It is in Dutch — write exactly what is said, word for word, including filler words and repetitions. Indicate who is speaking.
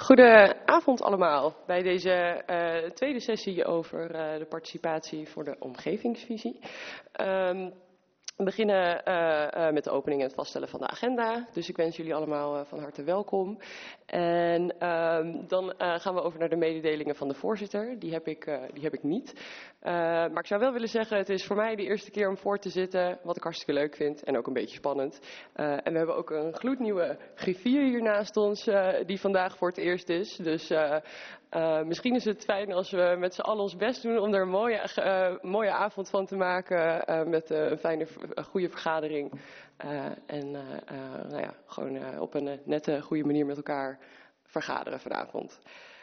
Speaker 1: Goedenavond allemaal bij deze uh, tweede sessie over uh, de participatie voor de omgevingsvisie. Um, We beginnen uh, uh, met de opening en het vaststellen van de agenda. Dus ik wens jullie allemaal uh, van harte welkom. En uh, dan uh, gaan we over naar de mededelingen van de voorzitter. Die heb ik, uh, die heb ik niet. Uh, maar ik zou wel willen zeggen, het is voor mij de eerste keer om voor te zitten. Wat ik hartstikke leuk vind en ook een beetje spannend. Uh, en we hebben ook een gloednieuwe griffier hier naast ons, uh, die vandaag voor het eerst is. Dus uh, uh, misschien is het fijn als we met z'n allen ons best doen om er een mooie, uh, mooie avond van te maken. Uh, met uh, een fijne, een goede vergadering. Uh, en uh, uh, nou ja, gewoon uh, op een uh, nette, goede manier met elkaar vergaderen vanavond.